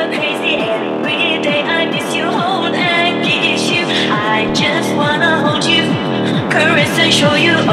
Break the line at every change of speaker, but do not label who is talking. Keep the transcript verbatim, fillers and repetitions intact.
crazy. Every day I miss you, hold and kiss you. I just wanna hold you, caress and show you